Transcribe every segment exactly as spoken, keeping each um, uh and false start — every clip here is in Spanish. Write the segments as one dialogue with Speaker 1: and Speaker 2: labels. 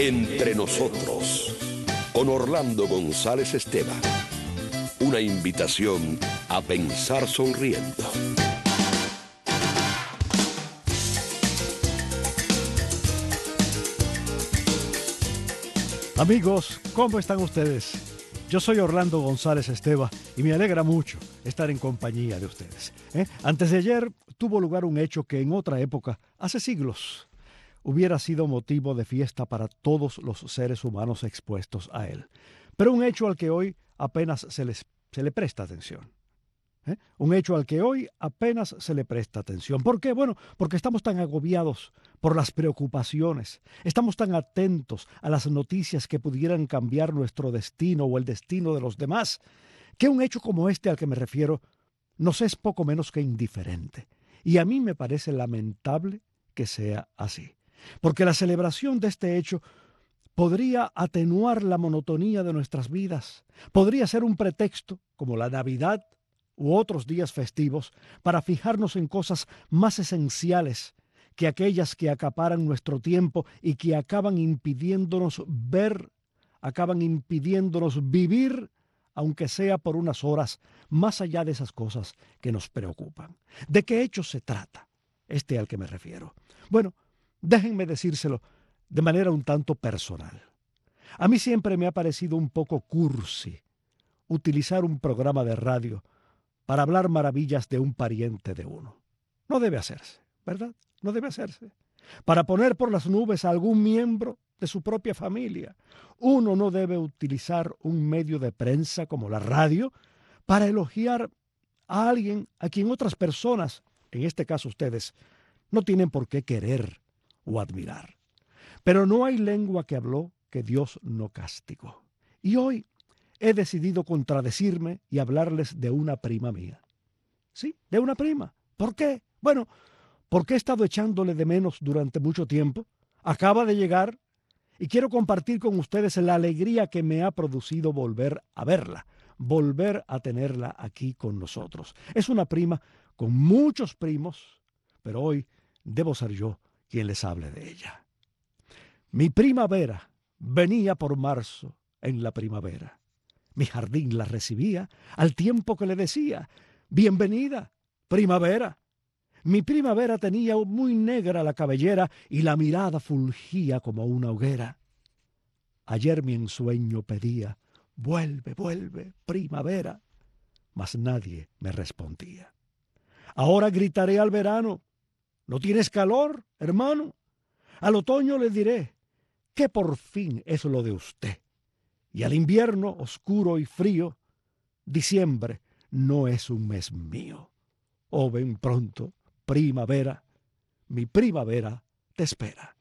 Speaker 1: Entre nosotros, con Orlando González Esteban. Una invitación a pensar sonriendo.
Speaker 2: Amigos, ¿cómo están ustedes? Yo soy Orlando González Esteban y me alegra mucho estar en compañía de ustedes. ¿eh? Antes de ayer tuvo lugar un hecho que en otra época, hace siglos, hubiera sido motivo de fiesta para todos los seres humanos expuestos a él. Pero un hecho al que hoy apenas se, les, se le presta atención. ¿eh? Un hecho al que hoy apenas se le presta atención. ¿Por qué? Bueno, porque estamos tan agobiados por las preocupaciones. Estamos tan atentos a las noticias que pudieran cambiar nuestro destino o el destino de los demás, que un hecho como este al que me refiero nos es poco menos que indiferente. Y a mí me parece lamentable que sea así. Porque la celebración de este hecho podría atenuar la monotonía de nuestras vidas. Podría ser un pretexto, como la Navidad u otros días festivos, para fijarnos en cosas más esenciales que aquellas que acaparan nuestro tiempo y que acaban impidiéndonos ver, acaban impidiéndonos vivir, aunque sea por unas horas, más allá de esas cosas que nos preocupan. ¿De qué hecho se trata este al que me refiero? Bueno, déjenme decírselo de manera un tanto personal. A mí siempre me ha parecido un poco cursi utilizar un programa de radio para hablar maravillas de un pariente de uno. No debe hacerse, ¿verdad? No debe hacerse. Para poner por las nubes a algún miembro de su propia familia. Uno no debe utilizar un medio de prensa como la radio para elogiar a alguien a quien otras personas, en este caso ustedes, no tienen por qué querer o admirar. Pero no hay lengua que habló que Dios no castigó. Y hoy he decidido contradecirme y hablarles de una prima mía. Sí, de una prima. ¿Por qué? Bueno, porque he estado echándole de menos durante mucho tiempo. Acaba de llegar y quiero compartir con ustedes la alegría que me ha producido volver a verla, volver a tenerla aquí con nosotros. Es una prima con muchos primos, pero hoy debo ser yo quien les hable de ella. Mi primavera venía por marzo en la primavera. Mi jardín la recibía al tiempo que le decía, bienvenida, primavera. Mi primavera tenía muy negra la cabellera y la mirada fulgía como una hoguera. Ayer mi ensueño pedía, vuelve, vuelve, primavera, mas nadie me respondía. Ahora gritaré al verano, ¿no tienes calor, hermano? Al otoño le diré, que por fin es lo de usted. Y al invierno, oscuro y frío, diciembre no es un mes mío. Oh, ven pronto, primavera, mi primavera te espera.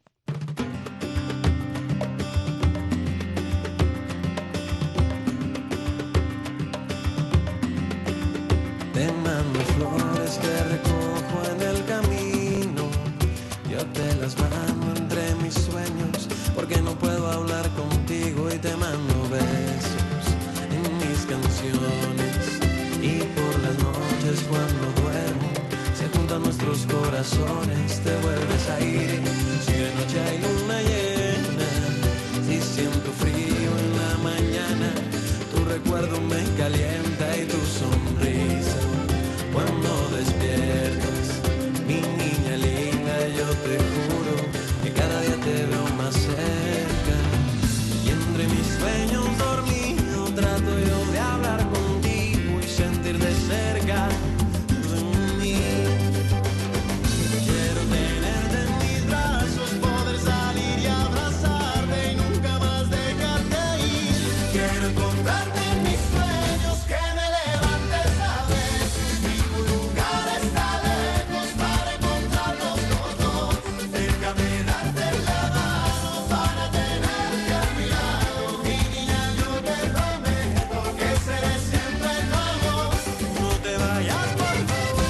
Speaker 3: Te mando flores que recojo en el camino, yo te las mando entre mis sueños, porque no puedo hablar contigo y te mando besos en mis canciones. Y por las noches cuando duermo se juntan nuestros corazones, te vuelves a ir. Si de noche hay luna llena, si siento frío en la mañana, tu recuerdo me calienta y tu sonrisa cuando despiertas, mi niña linda, yo te juro que cada día te veo más cerca. Y entre mis sueños dormido trato yo de hablar contigo y sentir de cerca de mí. Quiero tenerte en mis brazos, poder salir y abrazarte y nunca más dejarte ir. Quiero encontrarte en mis sueños, que me levantes a ver. Ningún lugar está lejos para encontrarnos los dos. Déjame darte la mano para tenerte a mi lado. Mi niña, yo te prometo que seré siempre tu amor. No te vayas, por favor.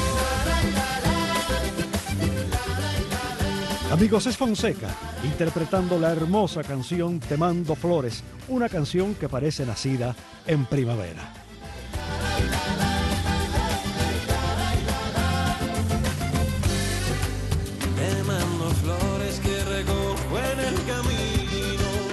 Speaker 2: Amigos, es Fonseca, interpretando la hermosa canción Te mando flores, una canción que parece nacida en primavera.
Speaker 3: Te mando flores que recojo en el camino,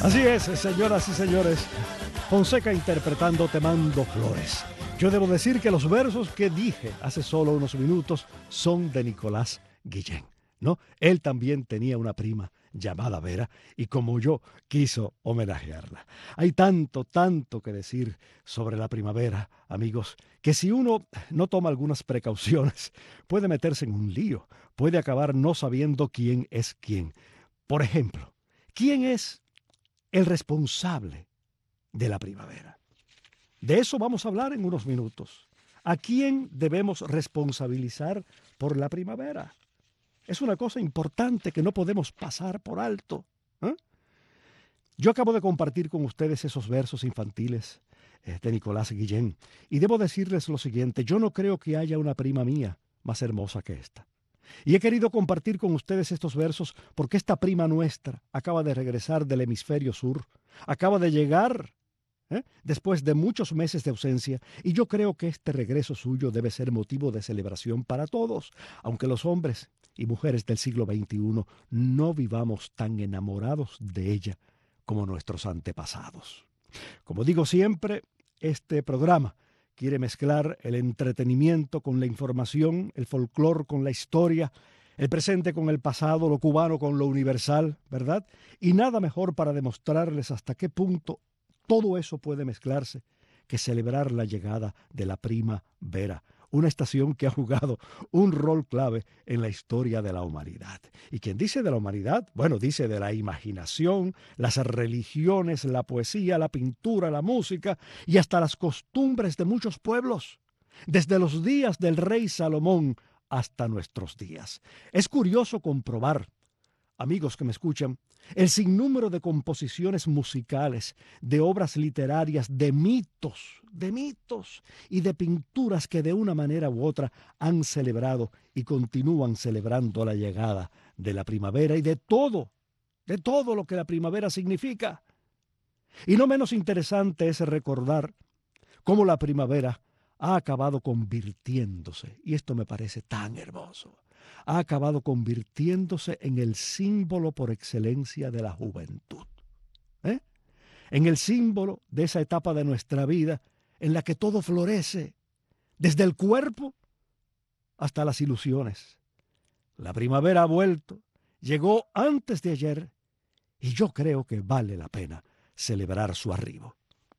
Speaker 2: Así es, señoras y señores. Fonseca interpretando Te mando flores. Yo debo decir que los versos que dije hace solo unos minutos son de Nicolás Guillén, ¿no? Él también tenía una prima llamada Vera y como yo quiso homenajearla. Hay tanto, tanto que decir sobre la primavera, amigos, que si uno no toma algunas precauciones puede meterse en un lío, puede acabar no sabiendo quién es quién. Por ejemplo, ¿quién es el responsable de la primavera? De eso vamos a hablar en unos minutos. ¿A quién debemos responsabilizar por la primavera? Es una cosa importante que no podemos pasar por alto. ¿eh? Yo acabo de compartir con ustedes esos versos infantiles eh, de Nicolás Guillén y debo decirles lo siguiente: yo no creo que haya una prima mía más hermosa que esta. Y he querido compartir con ustedes estos versos porque esta prima nuestra acaba de regresar del hemisferio sur, acaba de llegar ¿eh? después de muchos meses de ausencia, y yo creo que este regreso suyo debe ser motivo de celebración para todos, aunque los hombres y mujeres del siglo veintiuno no vivamos tan enamorados de ella como nuestros antepasados. Como digo siempre, este programa quiere mezclar el entretenimiento con la información, el folclore con la historia, el presente con el pasado, lo cubano con lo universal, ¿verdad? Y nada mejor para demostrarles hasta qué punto todo eso puede mezclarse que celebrar la llegada de la primavera, una estación que ha jugado un rol clave en la historia de la humanidad. ¿Y quien dice de la humanidad? Bueno, dice de la imaginación, las religiones, la poesía, la pintura, la música y hasta las costumbres de muchos pueblos, desde los días del rey Salomón hasta nuestros días. Es curioso comprobar, amigos que me escuchan, el sinnúmero de composiciones musicales, de obras literarias, de mitos, de mitos y de pinturas que de una manera u otra han celebrado y continúan celebrando la llegada de la primavera y de todo, de todo lo que la primavera significa. Y no menos interesante es recordar cómo la primavera ha acabado convirtiéndose, y esto me parece tan hermoso, ha acabado convirtiéndose en el símbolo por excelencia de la juventud. ¿eh? En el símbolo de esa etapa de nuestra vida en la que todo florece, desde el cuerpo hasta las ilusiones. La primavera ha vuelto, llegó antes de ayer, y yo creo que vale la pena celebrar su arribo.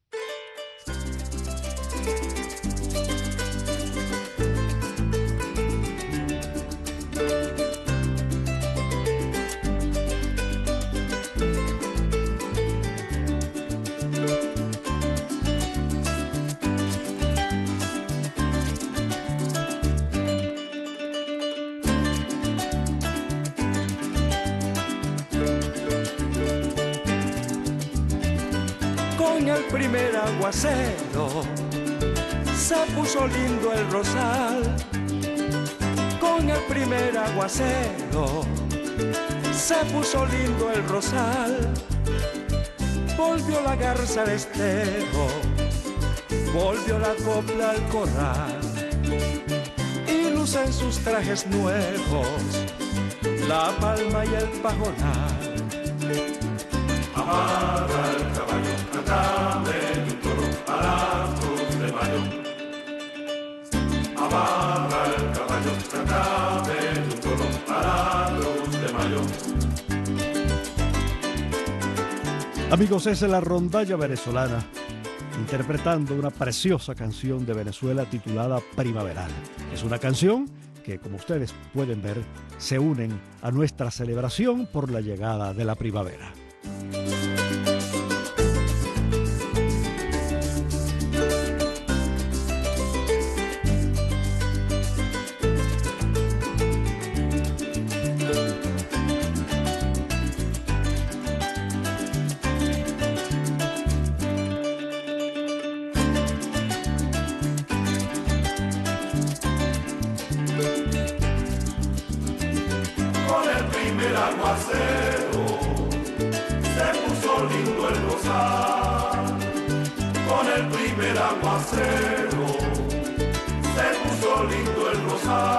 Speaker 3: Con el primer aguacero se puso lindo el rosal. Con el primer aguacero se puso lindo el rosal. Volvió la garza al estero, volvió la copla al corral, y lucen sus trajes nuevos la palma y el pajonal. Amarra el caballo, cantame un toro a la cruz de mayo. Amarra el caballo, cantame un toro a la cruz de mayo.
Speaker 2: Amigos, esa es la rondalla venezolana, interpretando una preciosa canción de Venezuela titulada Primaveral. Es una canción que, como ustedes pueden ver, se unen a nuestra celebración por la llegada de la primavera.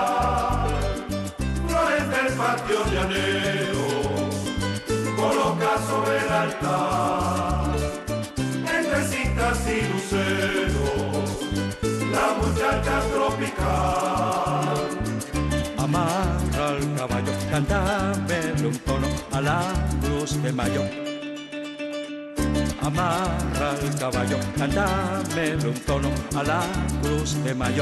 Speaker 3: Coloca
Speaker 4: sobre el altar, entre cintas y luceros, la muchacha tropical.
Speaker 5: Amarra al caballo, cántame un tono a la cruz de mayo. Amarra al caballo, cántame un tono a la cruz de mayo.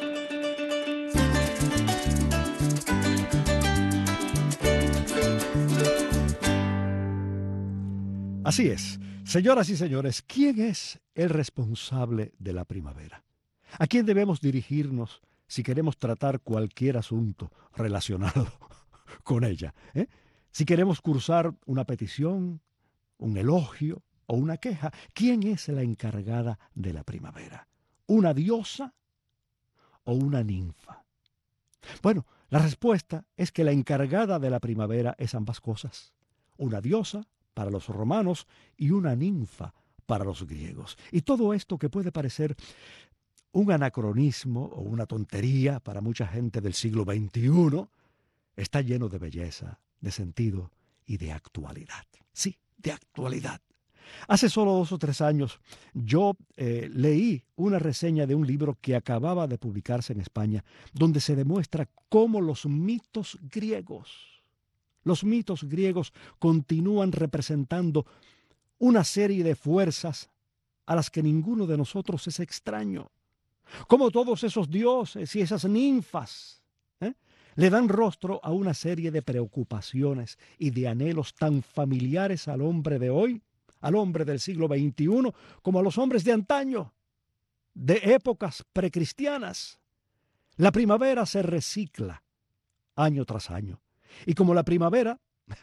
Speaker 2: Así es. Señoras y señores, ¿quién es el responsable de la primavera? ¿A quién debemos dirigirnos si queremos tratar cualquier asunto relacionado con ella? ¿eh? Si queremos cursar una petición, un elogio o una queja, ¿quién es la encargada de la primavera? ¿Una diosa o una ninfa? Bueno, la respuesta es que la encargada de la primavera es ambas cosas. Una diosa para los romanos y una ninfa para los griegos. Y todo esto que puede parecer un anacronismo o una tontería para mucha gente del siglo veintiuno, está lleno de belleza, de sentido y de actualidad. Sí, de actualidad. Hace solo dos o tres años yo eh, leí una reseña de un libro que acababa de publicarse en España, donde se demuestra cómo los mitos griegos, los mitos griegos continúan representando una serie de fuerzas a las que ninguno de nosotros es extraño. Como todos esos dioses y esas ninfas ¿eh? le dan rostro a una serie de preocupaciones y de anhelos tan familiares al hombre de hoy, al hombre del siglo veintiuno, como a los hombres de antaño, de épocas precristianas. La primavera se recicla año tras año. Y como la primavera,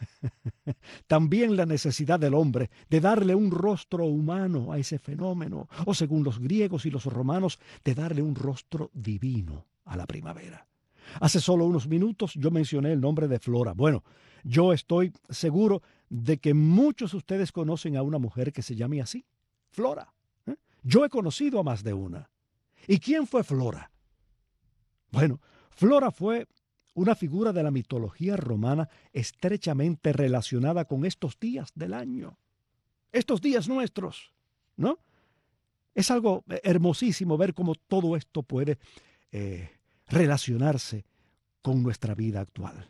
Speaker 2: también la necesidad del hombre de darle un rostro humano a ese fenómeno, o según los griegos y los romanos, de darle un rostro divino a la primavera. Hace solo unos minutos yo mencioné el nombre de Flora. Bueno, yo estoy seguro de que muchos de ustedes conocen a una mujer que se llame así, Flora. ¿eh? Yo he conocido a más de una. ¿Y quién fue Flora? Bueno, Flora fue una figura de la mitología romana estrechamente relacionada con estos días del año, estos días nuestros, ¿no? Es algo hermosísimo ver cómo todo esto puede eh, relacionarse con nuestra vida actual.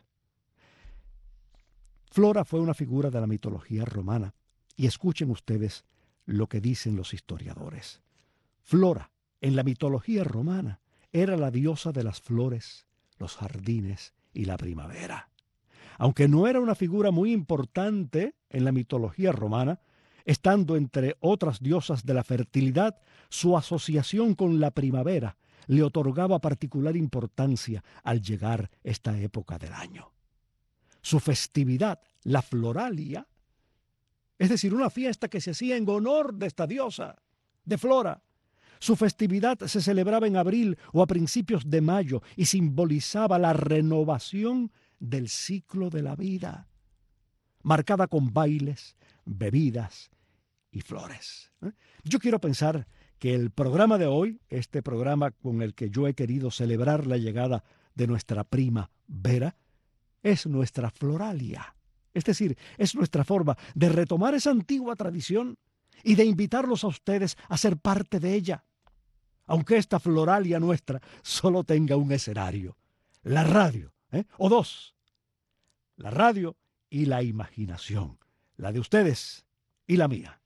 Speaker 2: Flora fue una figura de la mitología romana, y escuchen ustedes lo que dicen los historiadores. Flora, en la mitología romana, era la diosa de las flores, los jardines y la primavera. Aunque no era una figura muy importante en la mitología romana, estando entre otras diosas de la fertilidad, su asociación con la primavera le otorgaba particular importancia al llegar esta época del año. Su festividad, la Floralia, es decir, una fiesta que se hacía en honor de esta diosa, de Flora. Su festividad se celebraba en abril o a principios de mayo y simbolizaba la renovación del ciclo de la vida, marcada con bailes, bebidas y flores. Yo quiero pensar que el programa de hoy, este programa con el que yo he querido celebrar la llegada de nuestra primavera, es nuestra Floralia. Es decir, es nuestra forma de retomar esa antigua tradición y de invitarlos a ustedes a ser parte de ella. Aunque esta Floralia nuestra solo tenga un escenario, la radio, ¿eh? o dos, la radio y la imaginación, la de ustedes y la mía.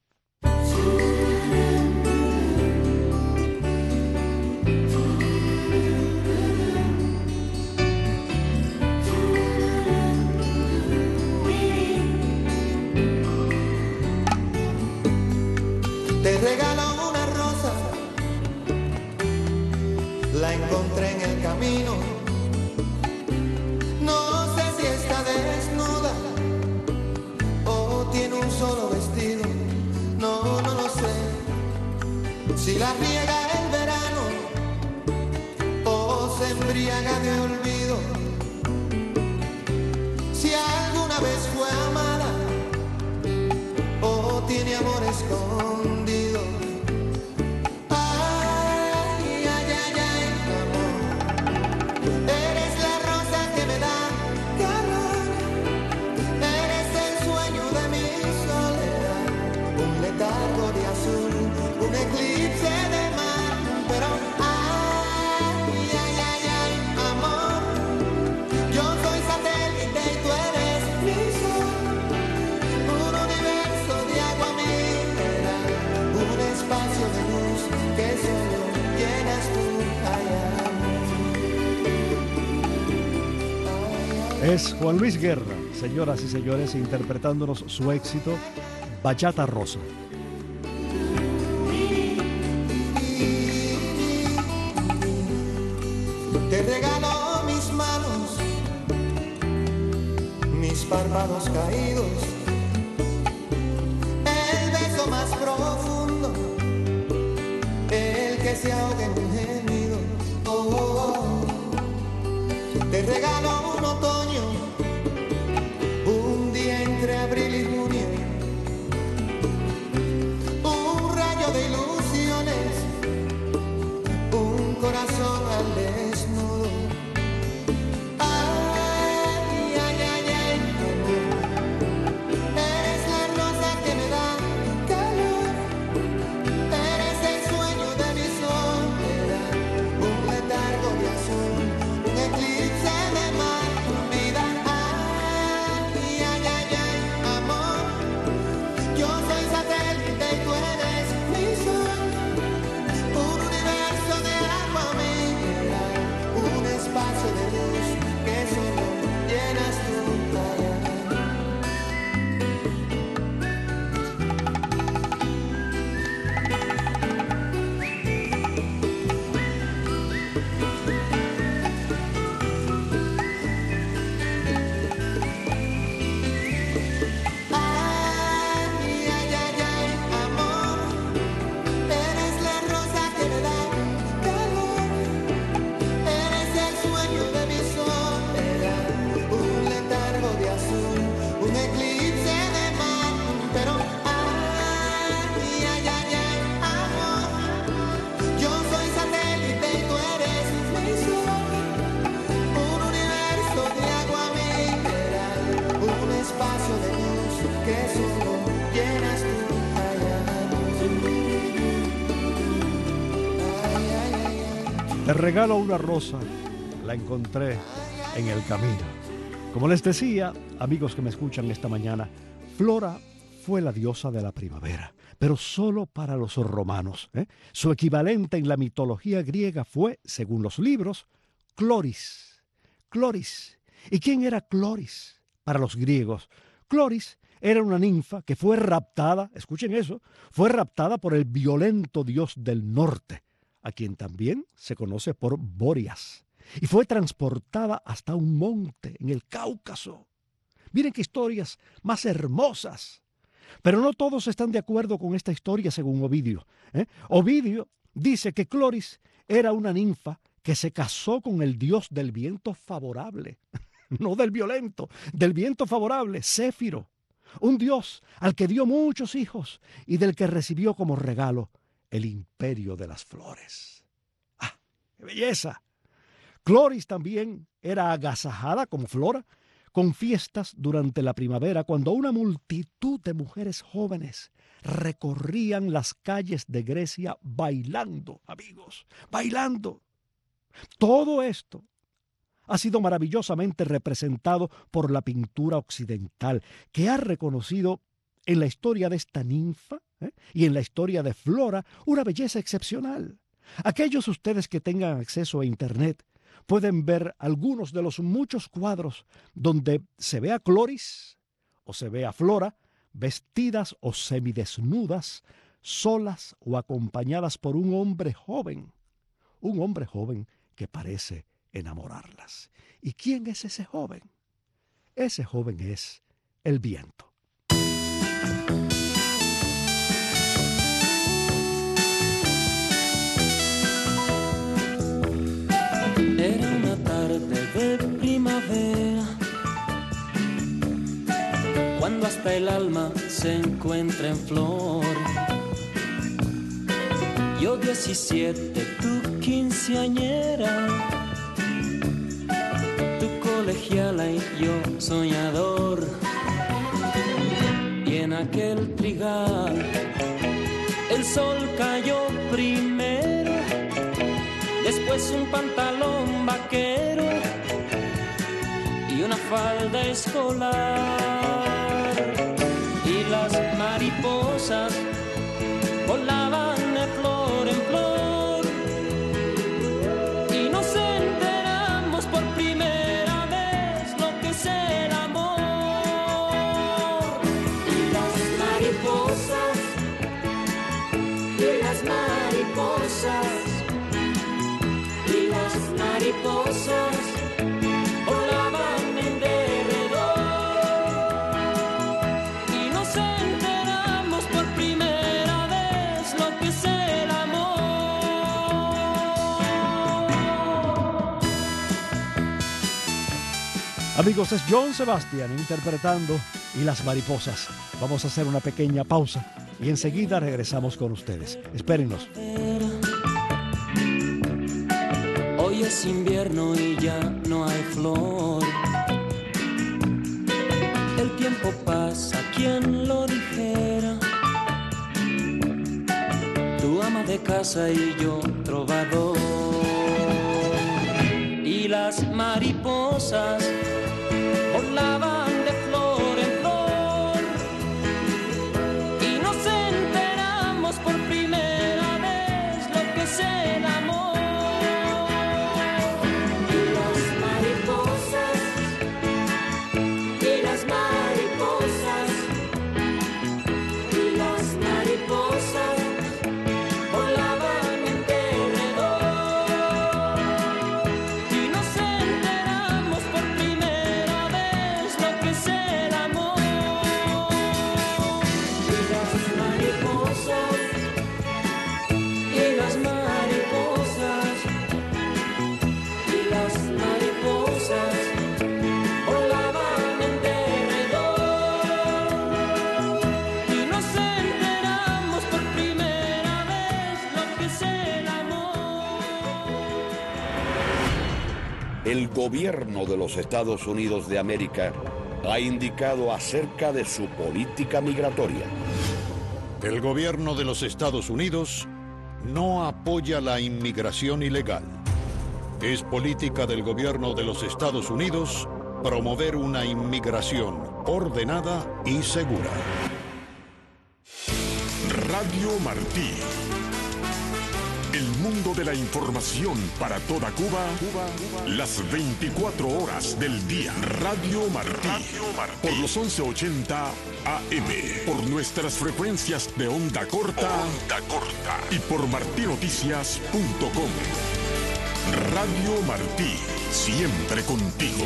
Speaker 3: Te regalo una rosa, la encontré en el camino. No sé si está desnuda o tiene un solo vestido. No, no lo sé. Si la riega el verano o se embriaga de olvido. Si alguna vez fue amada o tiene amor escondido. Eres el sueño de mis un letargo de azul, un eclipse de mar, pero ay, ay, ay, ay, amor, yo soy satélite y tú eres mi sol, un universo de agua mineral, un espacio de luz que solo llenas tú, ay, ay.
Speaker 2: Es Juan Luis Guerra, señoras y señores, interpretándonos su éxito Bachata Rosa.
Speaker 3: Te regalo mis manos, mis párpados caídos, el beso más profundo, el que se ahoga en un gemido. Oh, oh, oh. Te regalo un otoño, un día entre abril y junio, un rayo de ilusiones, un corazón al desnudo. Ay, ay, ay, ay, amor, eres la rosa que me da calor, eres el sueño de mi soledad, un letargo de azul, un eclipse de mar, vida. Ay, ay, ay, ay, amor, yo soy satélite y tú eres mi sol, un universo de agua mineral, un espacio de luz que solo llenas tú. Ay, ay, ay, ay, amor, eres la rosa que me da calor, eres el sueño de mi soledad, un letargo de azul, un eclipse de mar, pero ay, ay, ay, ay, amor, yo soy satélite y tú eres mi sol, un universo de agua mineral, un espacio de luz que solo llenas tú. Ay, ay, ay, ay, ay.
Speaker 2: Te regalo una rosa, la encontré en el camino. Como les decía, amigos que me escuchan esta mañana, Flora fue la diosa de la primavera, pero solo para los romanos, ¿eh? Su equivalente en la mitología griega fue, según los libros, Cloris. Cloris. ¿Y quién era Cloris para los griegos? Cloris era una ninfa que fue raptada, escuchen eso, fue raptada por el violento dios del norte, a quien también se conoce por Bóreas, y fue transportada hasta un monte en el Cáucaso. Miren qué historias más hermosas. Pero no todos están de acuerdo con esta historia según Ovidio, ¿eh? Ovidio dice que Cloris era una ninfa que se casó con el dios del viento favorable, no del violento, del viento favorable, Céfiro, un dios al que dio muchos hijos y del que recibió como regalo el imperio de las flores. ¡Ah, qué belleza! Cloris también era agasajada como Flora con fiestas durante la primavera, cuando una multitud de mujeres jóvenes recorrían las calles de Grecia bailando, amigos, bailando. Todo esto ha sido maravillosamente representado por la pintura occidental, que ha reconocido en la historia de esta ninfa ¿eh? y en la historia de Flora una belleza excepcional. Aquellos de ustedes que tengan acceso a Internet pueden ver algunos de los muchos cuadros donde se ve a Cloris o se ve a Flora vestidas o semidesnudas, solas o acompañadas por un hombre joven, un hombre joven que parece enamorarlas. ¿Y quién es ese joven? Ese joven es el viento.
Speaker 6: Era una tarde de primavera, cuando hasta el alma se encuentra en flor. Yo diecisiete, tú quinceañera, tú colegiala y yo soñador. Y en aquel trigal. El sol cayó primero, después un pantalón vaquero y una falda escolar. Y las mariposas volaban de flor en flor y nos enteramos por primera vez lo que es el amor. Y las mariposas, y las mariposas, y las mariposas volaban en derredor y nos enteramos por primera vez lo que es el amor.
Speaker 2: Amigos, es John Sebastian interpretando Y las mariposas. Vamos a hacer una pequeña pausa y enseguida regresamos con ustedes. Espérennos.
Speaker 6: Hoy es invierno y ya no hay flor. El tiempo pasa, ¿quién lo dijera? Tu ama de casa y yo trovador. Y las mariposas volaban de flor en flor y nos enteramos por primera vez lo que es el amor. Y las mariposas, y las mariposas, y las mariposas volaban en derredor y nos enteramos por primera vez lo que es el amor. Y las mariposas, y las mariposas, y las mariposas volaban en derredor y nos enteramos por primera vez lo que es el amor.
Speaker 1: El gobierno de los Estados Unidos de América ha indicado acerca de su política migratoria.
Speaker 7: El gobierno de los Estados Unidos no apoya la inmigración ilegal. Es política del gobierno de los Estados Unidos promover una inmigración ordenada y segura.
Speaker 8: Radio Martí. El mundo de la información para toda Cuba, las veinticuatro horas del día. Radio Martí. Por los once ochenta A M. Por nuestras frecuencias de onda corta. Onda corta. Y por martinoticias punto com. Radio Martí. Siempre contigo.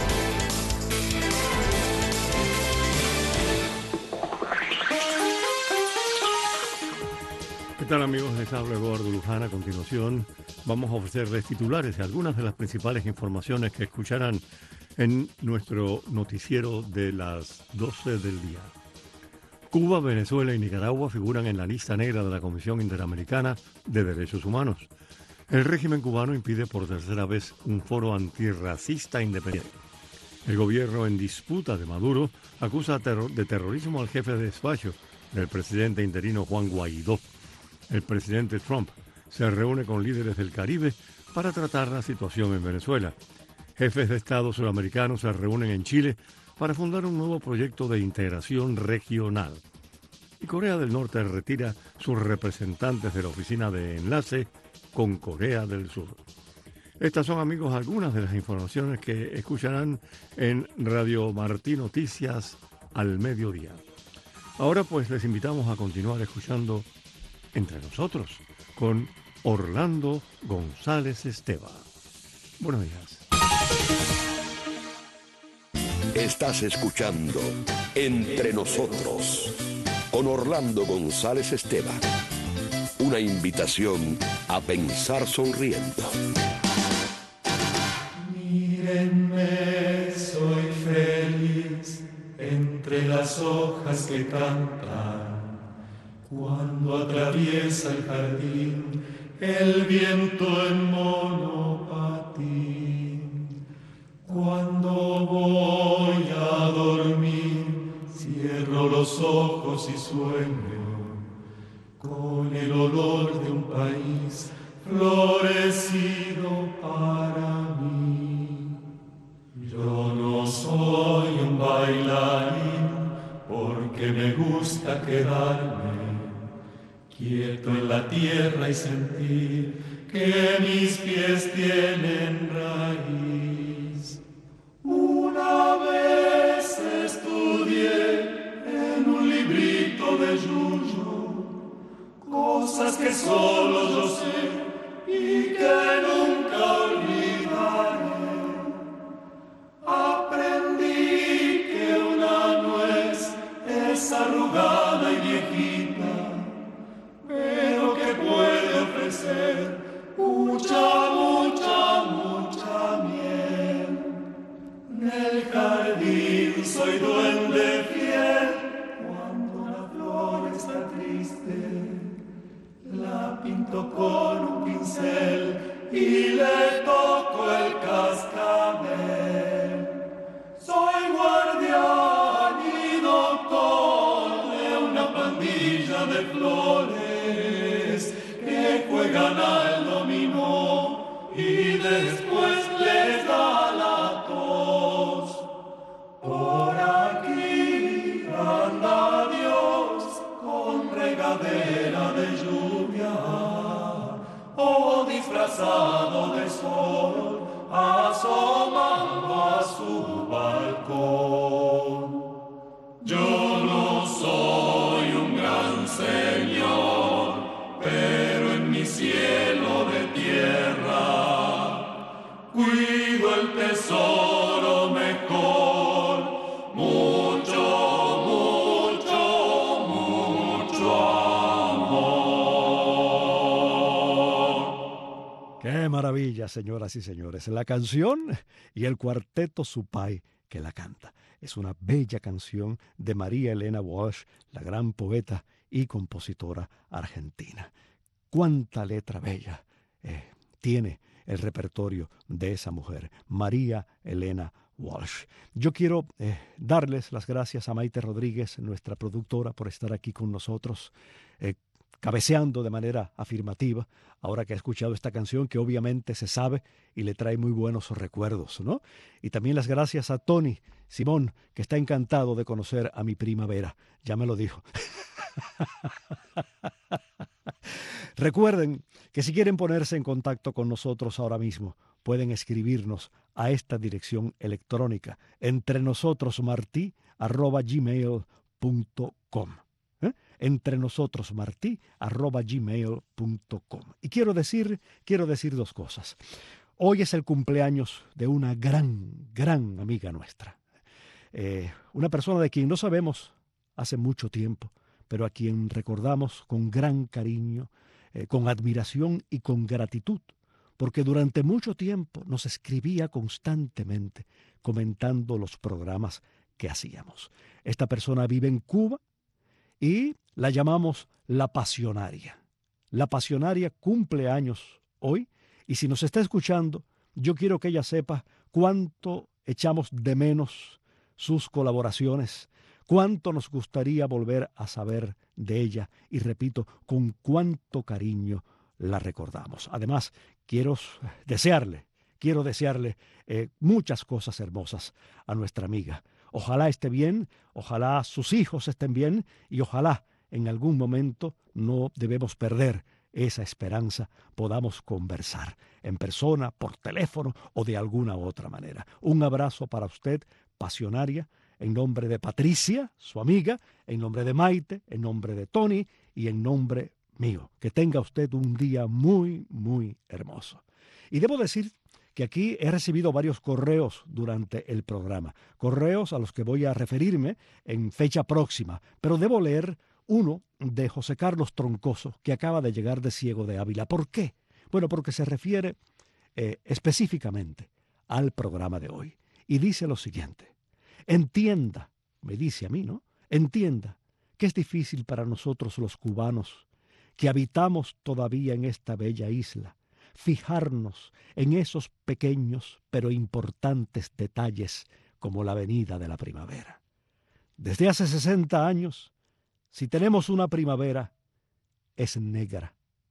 Speaker 9: ¿Qué tal, amigos? Les habla Eduardo Luján. A continuación vamos a ofrecerles titulares de algunas de las principales informaciones que escucharán en nuestro noticiero de las doce del día. Cuba, Venezuela y Nicaragua figuran en la lista negra de la Comisión Interamericana de Derechos Humanos. El régimen cubano impide por tercera vez un foro antirracista independiente. El gobierno en disputa de Maduro acusa de terrorismo al jefe de despacho del presidente interino Juan Guaidó. El presidente Trump se reúne con líderes del Caribe para tratar la situación en Venezuela. Jefes de Estado sudamericanos se reúnen en Chile para fundar un nuevo proyecto de integración regional. Y Corea del Norte retira sus representantes de la oficina de enlace con Corea del Sur. Estas son, amigos, algunas de las informaciones que escucharán en Radio Martí Noticias al mediodía. Ahora pues les invitamos a continuar escuchando Entre Nosotros con Orlando González Esteva. Buenos días.
Speaker 1: Estás escuchando Entre Nosotros con Orlando González Esteva. Una invitación a pensar sonriendo.
Speaker 4: Mírenme, soy feliz entre las hojas que cantan. Cuando atraviesa el jardín el viento en monopatín. Cuando voy a dormir cierro los los ojos y sueño con el olor de un país florecido para mí. Yo no soy un bailarín porque me gusta quedarme quieto en la tierra y sentir que mis pies tienen raíz. Una vez estudié en un librito de Yuyo cosas que solo yo sé y que nunca olvidaré. Aprendí que una nuez es arrugada y viejita, pero que puede ofrecer mucha, mucha, mucha miel. En el jardín soy duende fiel, cuando la flor está triste, la pinto con un pincel y le toco el cascabel. Soy guardián y doctor de una pandilla de flores que juegan al dominó y después les da la tos. Por aquí anda Dios con regadera de lluvia o disfrazado de sol, asomando a su balcón. Yo no soy un gran señor, pero en mi cielo de tierra cuido el tesoro mejor, mucho, mucho, mucho amor.
Speaker 2: ¡Qué maravilla, señoras y señores! La canción y el cuarteto Supay que la canta. Es una bella canción de María Elena Walsh, la gran poeta y compositora argentina. ¡Cuánta letra bella eh, tiene el repertorio de esa mujer, María Elena Walsh! Yo quiero eh, darles las gracias a Maite Rodríguez, nuestra productora, por estar aquí con nosotros, eh, cabeceando de manera afirmativa, ahora que ha escuchado esta canción que obviamente se sabe y le trae muy buenos recuerdos, ¿no? Y también las gracias a Tony Simón, que está encantado de conocer a mi prima Vera, ya me lo dijo. Recuerden que si quieren ponerse en contacto con nosotros ahora mismo, pueden escribirnos a esta dirección electrónica, entrenosotrosmartí arroba gmail punto com. ¿Eh? entrenosotrosmartí arroba gmail punto com. Y quiero decir, quiero decir dos cosas. Hoy es el cumpleaños de una gran, gran amiga nuestra. Eh, una persona de quien no sabemos hace mucho tiempo, pero a quien recordamos con gran cariño, eh, con admiración y con gratitud, porque durante mucho tiempo nos escribía constantemente comentando los programas que hacíamos. Esta persona vive en Cuba y la llamamos La Pasionaria. La Pasionaria cumple años hoy y si nos está escuchando, yo quiero que ella sepa cuánto echamos de menos sus colaboraciones, cuánto nos gustaría volver a saber de ella y, repito, con cuánto cariño la recordamos. Además, quiero desearle, quiero desearle eh, muchas cosas hermosas a nuestra amiga. Ojalá esté bien, ojalá sus hijos estén bien y ojalá en algún momento, no debemos perder esa esperanza, podamos conversar en persona, por teléfono o de alguna otra manera. Un abrazo para usted, Pasionaria, en nombre de Patricia, su amiga, en nombre de Maite, en nombre de Tony y en nombre mío. Que tenga usted un día muy, muy hermoso. Y debo decir que aquí he recibido varios correos durante el programa, correos a los que voy a referirme en fecha próxima, pero debo leer uno de José Carlos Troncoso, que acaba de llegar de Ciego de Ávila. ¿Por qué? Bueno, porque se refiere eh, específicamente al programa de hoy. Y dice lo siguiente: entienda, me dice a mí, ¿no? Entienda que es difícil para nosotros los cubanos, que habitamos todavía en esta bella isla, fijarnos en esos pequeños pero importantes detalles como la venida de la primavera. Desde hace sesenta años, si tenemos una primavera, es negra.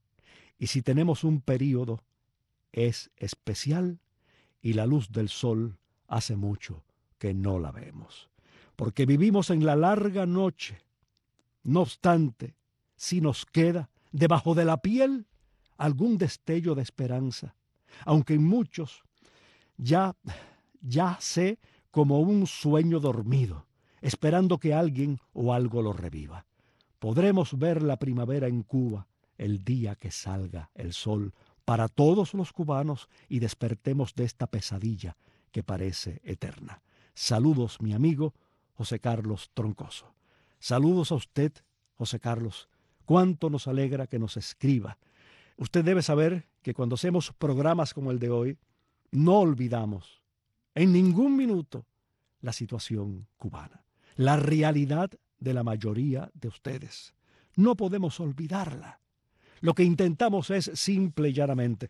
Speaker 2: Y si tenemos un período, es especial y la luz del sol hace mucho que no la vemos. Porque vivimos en la larga noche. No obstante, si nos queda debajo de la piel algún destello de esperanza, aunque en muchos ya, ya sé como un sueño dormido, esperando que alguien o algo lo reviva. Podremos ver la primavera en Cuba el día que salga el sol para todos los cubanos y despertemos de esta pesadilla que parece eterna. Saludos, mi amigo José Carlos Troncoso. Saludos a usted, José Carlos. Cuánto nos alegra que nos escriba. Usted debe saber que cuando hacemos programas como el de hoy, no olvidamos en ningún minuto la situación cubana, la realidad de la mayoría de ustedes. No podemos olvidarla. Lo que intentamos es simple y llanamente,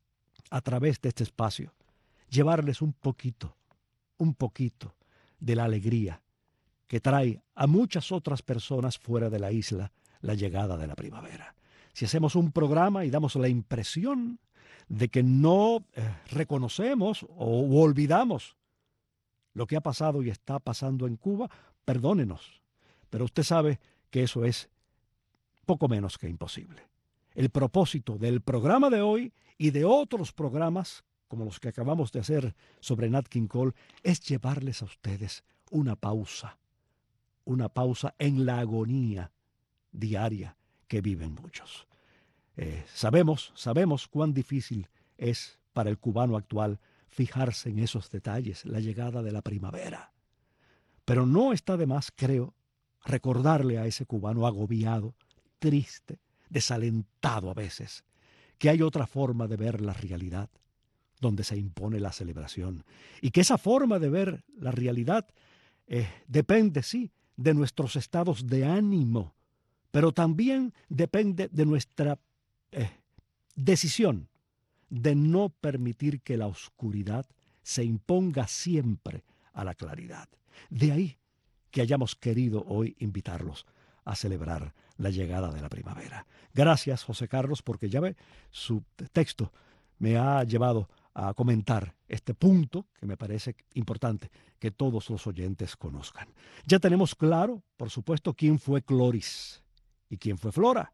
Speaker 2: a través de este espacio, llevarles un poquito, un poquito de la alegría que trae a muchas otras personas fuera de la isla la llegada de la primavera. Si hacemos un programa y damos la impresión de que no eh, reconocemos o u olvidamos lo que ha pasado y está pasando en Cuba, perdónenos, pero usted sabe que eso es poco menos que imposible. El propósito del programa de hoy y de otros programas, como los que acabamos de hacer sobre Nat King Cole, es llevarles a ustedes una pausa, una pausa en la agonía diaria que viven muchos. Eh, sabemos, sabemos cuán difícil es para el cubano actual fijarse en esos detalles, la llegada de la primavera. Pero no está de más, creo, recordarle a ese cubano agobiado, triste, desalentado a veces, que hay otra forma de ver la realidad, donde se impone la celebración, y que esa forma de ver la realidad eh, depende, sí, de nuestros estados de ánimo, pero también depende de nuestra eh, decisión de no permitir que la oscuridad se imponga siempre a la claridad. De ahí que hayamos querido hoy invitarlos a celebrar la llegada de la primavera. Gracias, José Carlos, porque ya ve, su texto me ha llevado a comentar este punto que me parece importante que todos los oyentes conozcan. Ya tenemos claro, por supuesto, quién fue Cloris y quién fue Flora.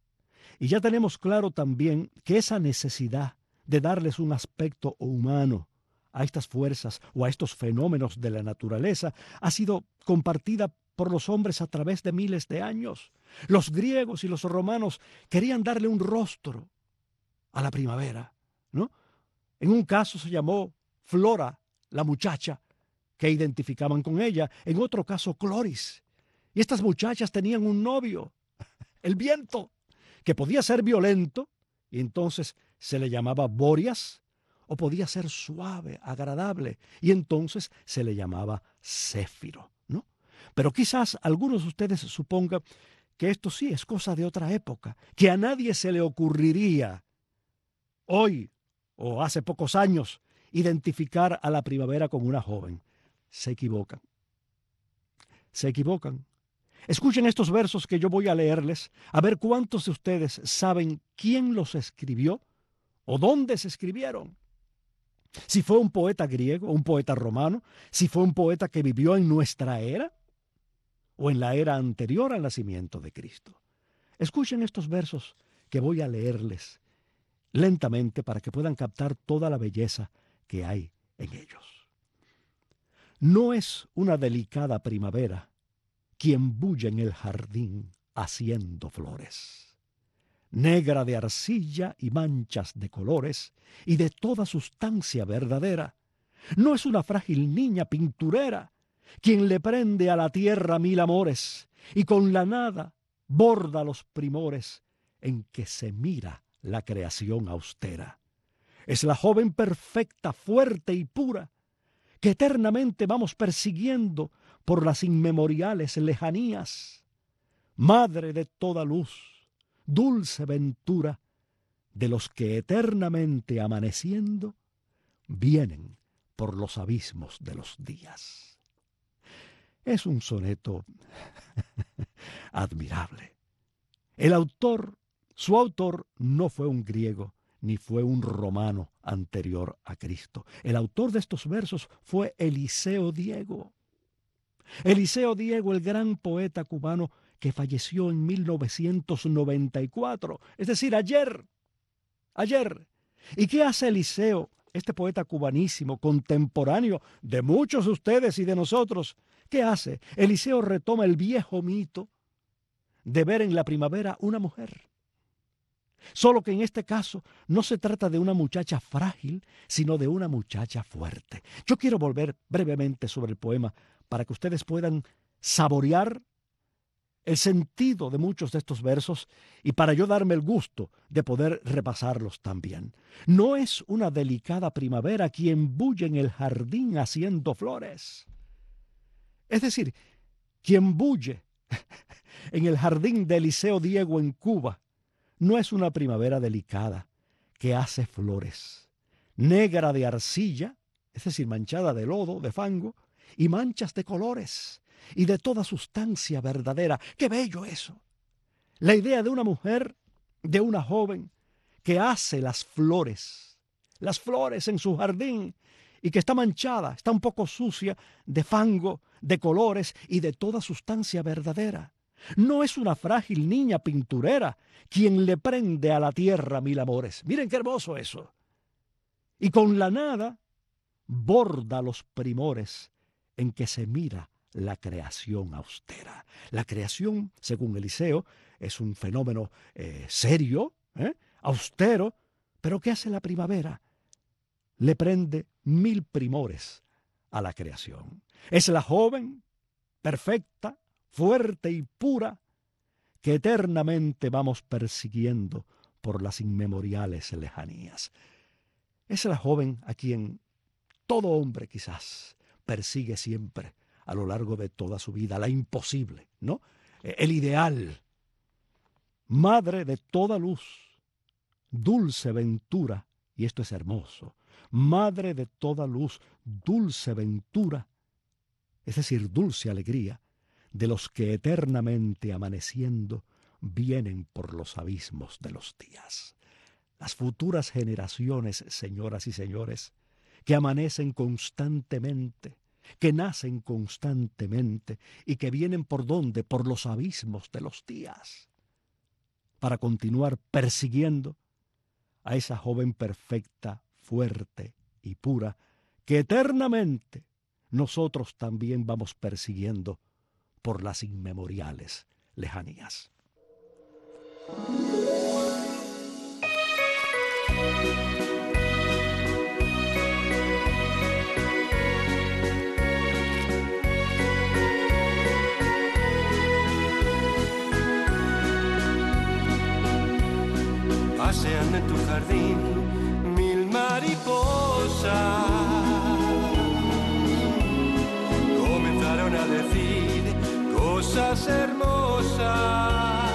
Speaker 2: Y ya tenemos claro también que esa necesidad de darles un aspecto humano a estas fuerzas o a estos fenómenos de la naturaleza ha sido compartida por los hombres a través de miles de años. Los griegos y los romanos querían darle un rostro a la primavera, ¿no? En un caso se llamó Flora, la muchacha que identificaban con ella, en otro caso Cloris. Y estas muchachas tenían un novio, el viento, que podía ser violento, y entonces se le llamaba Bóreas, o podía ser suave, agradable, y entonces se le llamaba Céfiro, ¿no? Pero quizás algunos de ustedes supongan que esto sí es cosa de otra época, que a nadie se le ocurriría hoy o hace pocos años identificar a la primavera con una joven. Se equivocan. Se equivocan. Escuchen estos versos que yo voy a leerles, a ver cuántos de ustedes saben quién los escribió o dónde se escribieron. Si fue un poeta griego, un poeta romano, si fue un poeta que vivió en nuestra era o en la era anterior al nacimiento de Cristo. Escuchen estos versos que voy a leerles lentamente para que puedan captar toda la belleza que hay en ellos. No es una delicada primavera quien bulle en el jardín haciendo flores, negra de arcilla y manchas de colores y de toda sustancia verdadera. No es una frágil niña pinturera quien le prende a la tierra mil amores y con la nada borda los primores en que se mira la creación austera. Es la joven perfecta, fuerte y pura que eternamente vamos persiguiendo por las inmemoriales lejanías, madre de toda luz, dulce ventura de los que eternamente amaneciendo vienen por los abismos de los días. Es un soneto admirable. El autor, su autor no fue un griego, ni fue un romano anterior a Cristo. El autor de estos versos fue Eliseo Diego. Eliseo Diego, el gran poeta cubano que falleció en mil novecientos noventa y cuatro, es decir, ayer, ayer. ¿Y qué hace Eliseo, este poeta cubanísimo, contemporáneo de muchos de ustedes y de nosotros? ¿Qué hace? Eliseo retoma el viejo mito de ver en la primavera una mujer. Solo que en este caso no se trata de una muchacha frágil, sino de una muchacha fuerte. Yo quiero volver brevemente sobre el poema para que ustedes puedan saborear el sentido de muchos de estos versos y para yo darme el gusto de poder repasarlos también. No es una delicada primavera quien bulle en el jardín haciendo flores. Es decir, quien bulle en el jardín de Eliseo Diego en Cuba no es una primavera delicada que hace flores, negra de arcilla, es decir, manchada de lodo, de fango, y manchas de colores y de toda sustancia verdadera. ¡Qué bello eso! La idea de una mujer, de una joven, que hace las flores, las flores en su jardín, y que está manchada, está un poco sucia de fango, de colores y de toda sustancia verdadera. No es una frágil niña pinturera quien le prende a la tierra mil amores. Miren qué hermoso eso. Y con la nada borda los primores en que se mira la creación austera. La creación, según Eliseo, es un fenómeno eh, serio, ¿eh? austero, pero ¿qué hace la primavera? Le prende mil primores a la creación. Es la joven, perfecta, fuerte y pura, que eternamente vamos persiguiendo por las inmemoriales lejanías. Es la joven a quien todo hombre quizás persigue siempre a lo largo de toda su vida, la imposible, ¿no? El ideal. Madre de toda luz, dulce ventura, y esto es hermoso, madre de toda luz, dulce ventura, es decir, dulce alegría, de los que eternamente amaneciendo vienen por los abismos de los días. Las futuras generaciones, señoras y señores, que amanecen constantemente, que nacen constantemente y que vienen por dónde, por los abismos de los días, para continuar persiguiendo a esa joven perfecta, fuerte y pura, que eternamente nosotros también vamos persiguiendo por las inmemoriales lejanías.
Speaker 3: Pasean en tu jardín mil mariposas, comenzaron a decir cosas hermosas.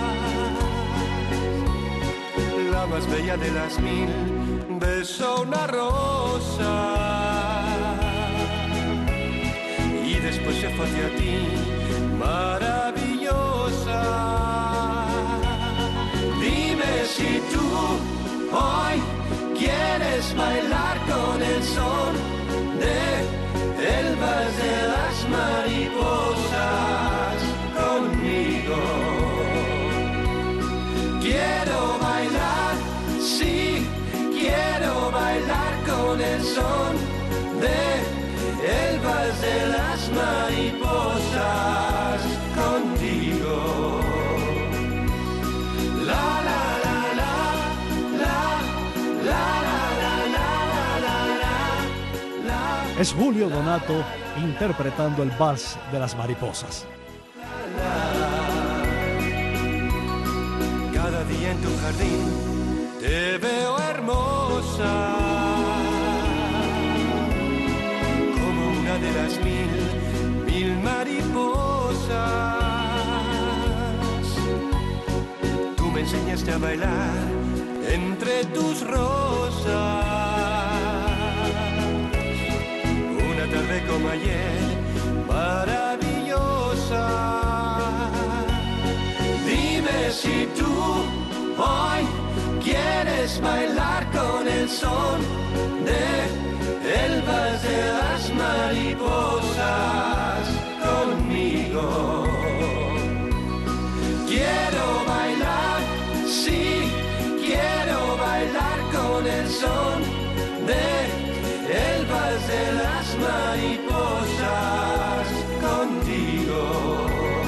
Speaker 3: La más bella de las mil besó una rosa y después se fue hacia ti, maravillosa. Dime si tú hoy quieres bailar con el son de el vals de las mariposas conmigo. Quiero bailar, sí, quiero bailar con el son de el vals de las mariposas contigo. La la la la la la la la la la.
Speaker 2: Es Julio Donato interpretando el vals de las mariposas.
Speaker 3: Cada día en tu jardín te veo hermosa, como una de las mil, mil mariposas. Tú me enseñaste a bailar entre tus rosas. Una tarde como ayer, maravillosa. Dime si tú hoy quieres bailar con el son de el vals de las mariposas conmigo. Quiero bailar, sí, quiero bailar con el son de el vals de las mariposas contigo.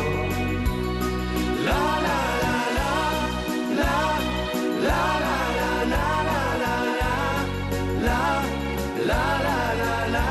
Speaker 3: La la la la la la la la la la la la la la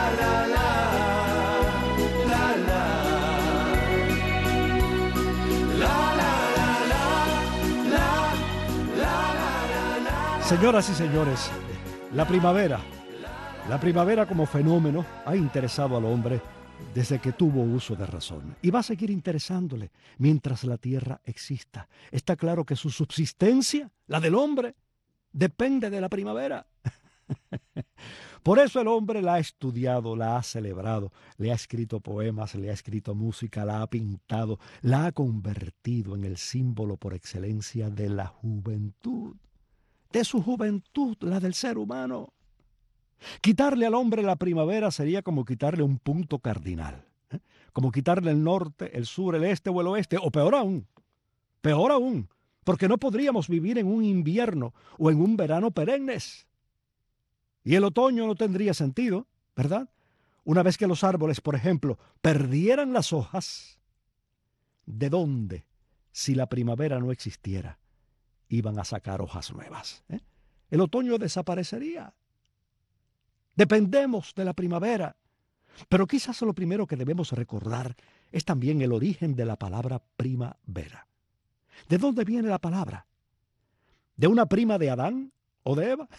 Speaker 2: Señoras y señores, la primavera, la primavera como fenómeno ha interesado al hombre desde que tuvo uso de razón y va a seguir interesándole mientras la tierra exista. Está claro que su subsistencia, la del hombre, depende de la primavera. Por eso el hombre la ha estudiado, la ha celebrado, le ha escrito poemas, le ha escrito música, la ha pintado, la ha convertido en el símbolo por excelencia de la juventud. De su juventud, la del ser humano. Quitarle al hombre la primavera sería como quitarle un punto cardinal, ¿eh? Como quitarle el norte, el sur, el este o el oeste, o peor aún, peor aún, porque no podríamos vivir en un invierno o en un verano perennes. Y el otoño no tendría sentido, ¿verdad? Una vez que los árboles, por ejemplo, perdieran las hojas, ¿de dónde, si la primavera no existiera, iban a sacar hojas nuevas? ¿eh? El otoño desaparecería. Dependemos de la primavera. Pero quizás lo primero que debemos recordar es también el origen de la palabra primavera. ¿De dónde viene la palabra? ¿De una prima de Adán o de Eva?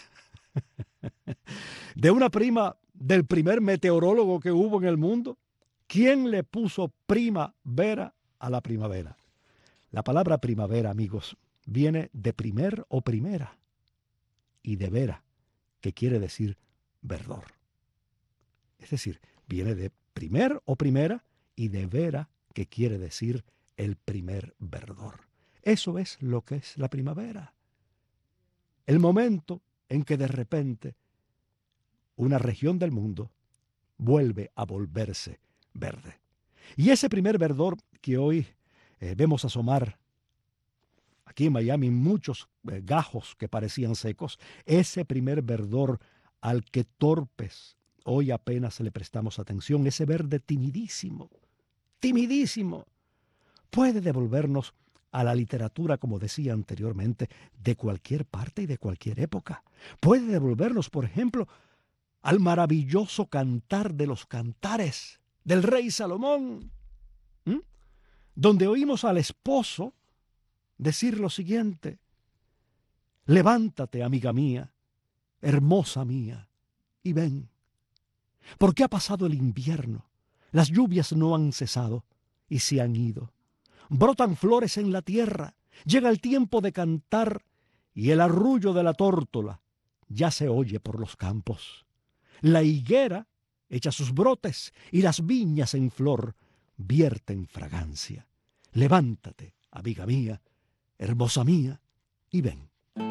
Speaker 2: ¿De una prima del primer meteorólogo que hubo en el mundo? ¿Quién le puso primavera a la primavera? La palabra primavera, amigos, viene de primer o primera y de vera, que quiere decir verdor. Es decir, viene de primer o primera y de vera, que quiere decir el primer verdor. Eso es lo que es la primavera. El momento en que de repente una región del mundo vuelve a volverse verde. Y ese primer verdor que hoy eh, vemos asomar aquí en Miami, muchos eh, gajos que parecían secos, ese primer verdor al que torpes hoy apenas le prestamos atención, ese verde timidísimo, timidísimo, puede devolvernos a la literatura, como decía anteriormente, de cualquier parte y de cualquier época. Puede devolvernos, por ejemplo, al maravilloso cantar de los cantares del rey Salomón, ¿Mm? donde oímos al esposo decir lo siguiente: levántate, amiga mía, hermosa mía, y ven, porque ha pasado el invierno, las lluvias no han cesado y se han ido. Brotan flores en la tierra, llega el tiempo de cantar y el arrullo de la tórtola ya se oye por los campos. La higuera echa sus brotes y las viñas en flor vierten fragancia. Levántate, amiga mía, hermosa mía, y ven.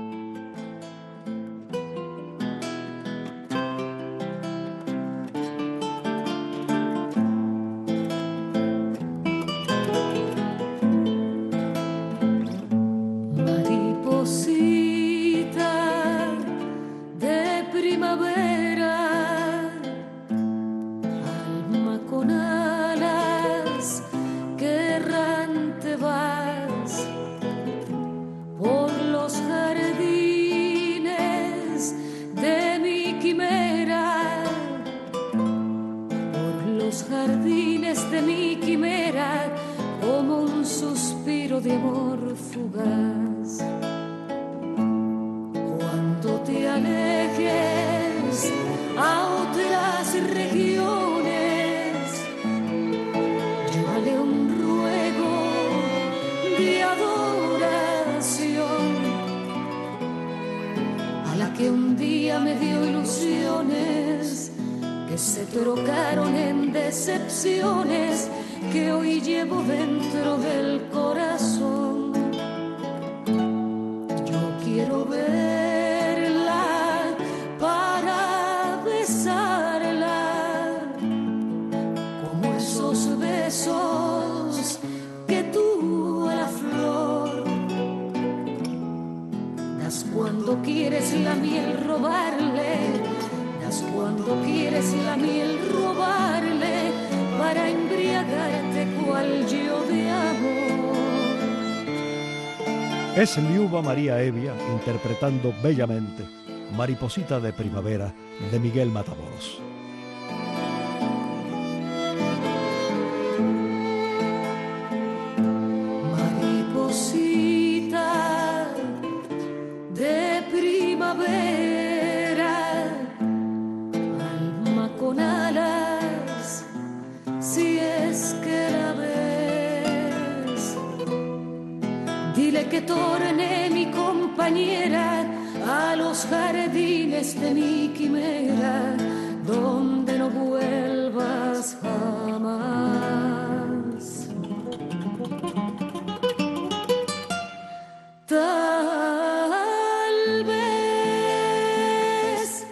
Speaker 10: De amor fugaz, cuando te alejes a otras regiones, llévale un ruego de adoración a la que un día me dio ilusiones que se trocaron en decepciones, que hoy llevo dentro del corazón. Yo quiero verla para besarla, como esos besos que tú a la flor das cuando quieres la miel robarle, das cuando quieres la miel robarle, para embriagarte cual yo de amor.
Speaker 2: Es Liuba María Evia interpretando bellamente Mariposita de Primavera de Miguel Matamoros.
Speaker 10: Mariposita de primavera, alma con alas, si es que la ves, dile que torne mi compañera a los jardines de mi quimera, donde no vuelvas jamás. Tal vez.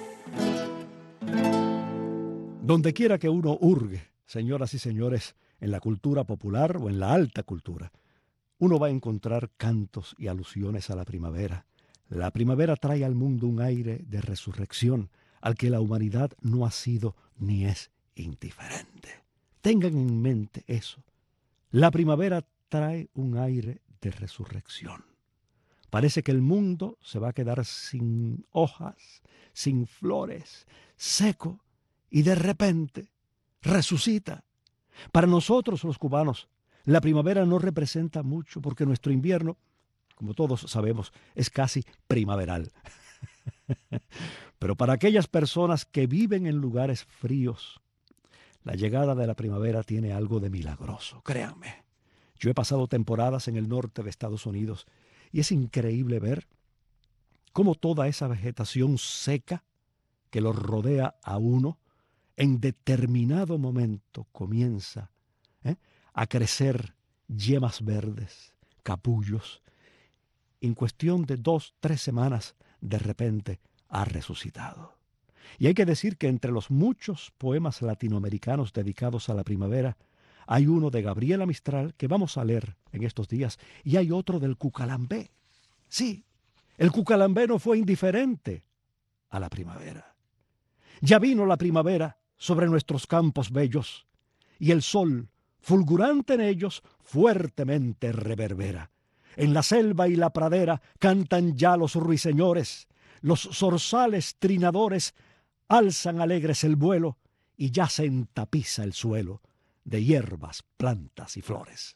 Speaker 2: Donde quiera que uno hurgue, señoras y señores, en la cultura popular o en la alta cultura, uno va a encontrar cantos y alusiones a la primavera. La primavera trae al mundo un aire de resurrección al que la humanidad no ha sido ni es indiferente. Tengan en mente eso. La primavera trae un aire de resurrección. Parece que el mundo se va a quedar sin hojas, sin flores, seco, y de repente resucita. Para nosotros los cubanos, la primavera no representa mucho porque nuestro invierno, como todos sabemos, es casi primaveral. Pero para aquellas personas que viven en lugares fríos, la llegada de la primavera tiene algo de milagroso, créanme. Yo he pasado temporadas en el norte de Estados Unidos y es increíble ver cómo toda esa vegetación seca que los rodea a uno, en determinado momento comienza ¿eh? a crecer yemas verdes, capullos. En cuestión de dos, tres semanas, de repente ha resucitado. Y hay que decir que entre los muchos poemas latinoamericanos dedicados a la primavera, hay uno de Gabriela Mistral que vamos a leer en estos días y hay otro del Cucalambé. Sí, el Cucalambé no fue indiferente a la primavera. Ya vino la primavera sobre nuestros campos bellos y el sol, fulgurante en ellos, fuertemente reverbera. En la selva y la pradera cantan ya los ruiseñores, los zorzales trinadores alzan alegres el vuelo y ya se entapiza el suelo de hierbas, plantas y flores.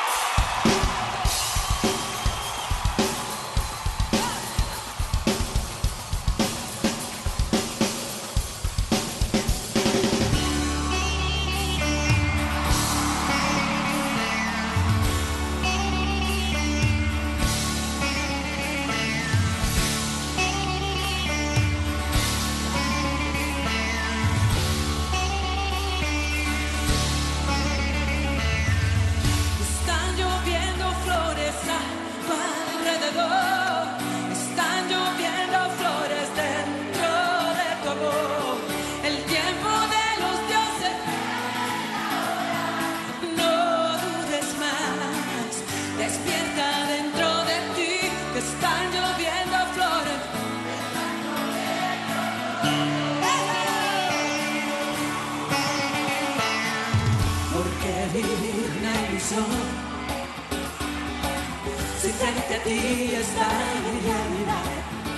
Speaker 6: Si frente a ti está mi realidad,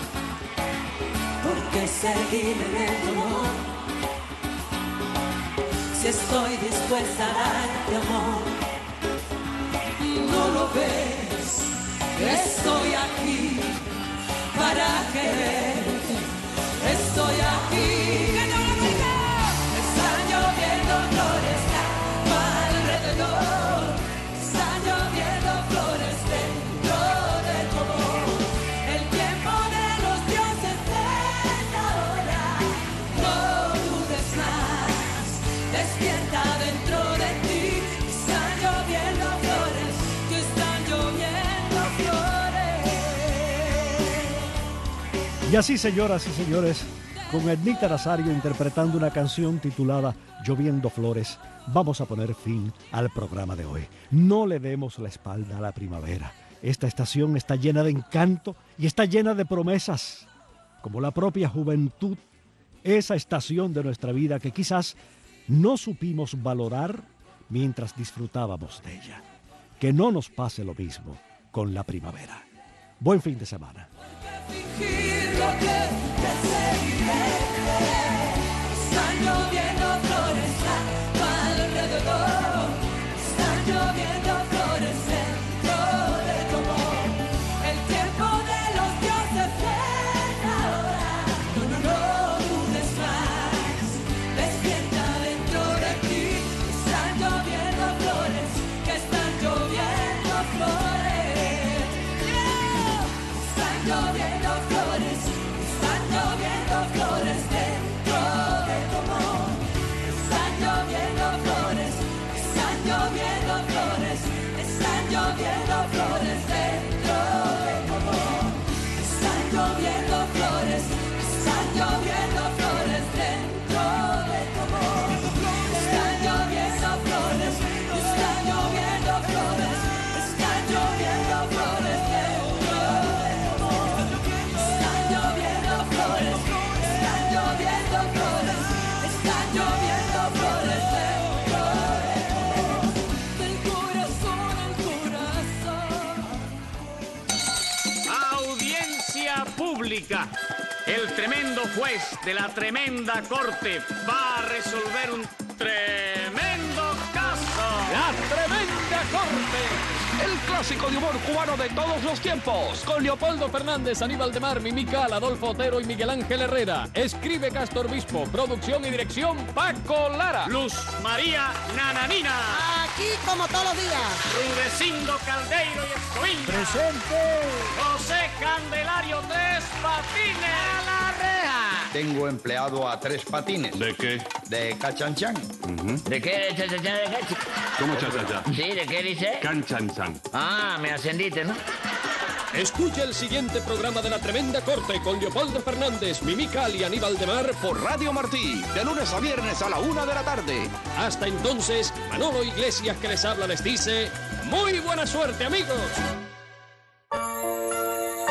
Speaker 6: ¿por qué seguir en el dolor? Si estoy dispuesta a darte amor, no lo ves, estoy aquí para quererte, estoy aquí. Están lloviendo flores alrededor, están lloviendo flores dentro de tu amor. El tiempo de los dioses es ahora, no dudes más, despierta dentro de ti.
Speaker 2: Y así, señoras y señores, con Ednita Nazario interpretando una canción titulada Lloviendo Flores, vamos a poner fin al programa de hoy. No le demos la espalda a la primavera. Esta estación está llena de encanto y está llena de promesas, como la propia juventud, esa estación de nuestra vida que quizás no supimos valorar mientras disfrutábamos de ella. Que no nos pase lo mismo con la primavera. Buen fin de semana.
Speaker 6: Están lloviendo flores a tu alrededor. Están lloviendo flores dentro de tu amor. El tiempo de los dioses es ahora. No, no, no dudes más. Despierta dentro de ti. Están lloviendo flores, que están lloviendo flores. Yeah. Están lloviendo flores. Están lloviendo flores dentro de tu amor. Están lloviendo flores, están lloviendo flores, están lloviendo flores dentro de tu amor. Están lloviendo flores, están lloviendo flores dentro de tu amor. Están lloviendo flores, están lloviendo flores, están lloviendo flores dentro de tu amor. Están lloviendo flores, están lloviendo flores, están lloviendo flores dentro de tu amor. Del corazón al corazón.
Speaker 11: Audiencia pública. El tremendo juez de la tremenda corte va a resolver un tremendo caso.
Speaker 12: La Tremenda Corte, el clásico de humor cubano de todos los tiempos, con Leopoldo Fernández, Aníbal de Mar, Mimical, Adolfo Otero y Miguel Ángel Herrera. Escribe Castor Obispo, producción y dirección Paco Lara.
Speaker 11: Luz María Nananina.
Speaker 13: Aquí como todos los días.
Speaker 11: Rudecindo Caldeiro y Escoviña.
Speaker 13: Presente.
Speaker 11: José Candelario Tres Patines. A la reja.
Speaker 14: Tengo empleado a Tres Patines.
Speaker 15: ¿De qué?
Speaker 14: De Cachanchan.
Speaker 15: ¿De qué?
Speaker 14: ¿De qué?
Speaker 15: ¿Cómo chachachá?
Speaker 14: Sí, ¿de qué dice?
Speaker 15: Canchanchan.
Speaker 14: Ah, me ascendiste, ¿no?
Speaker 12: Escucha el siguiente programa de La Tremenda Corte con Leopoldo Fernández, Mimical y Aníbal de Mar por Radio Martí, de lunes a viernes a la una de la tarde. Hasta entonces, Manolo Iglesias que les habla les dice, ¡muy buena suerte, amigos!